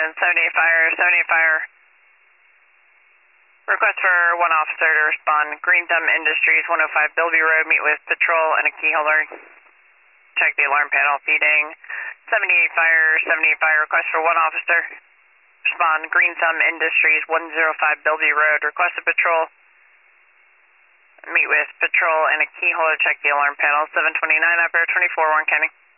Attention, 78 fire, 78 fire. Request for one officer to respond. Green Thumb Industries, 105 Bellevue Road, meet with patrol and a key holder. Check the alarm panel feeding. 78 fire, 78 fire. Request for one officer. Respond. Green Thumb Industries, 105 Bellevue Road. Request a patrol. Meet with patrol and a key holder. Check the alarm panel. 729 operator 24 Warren County.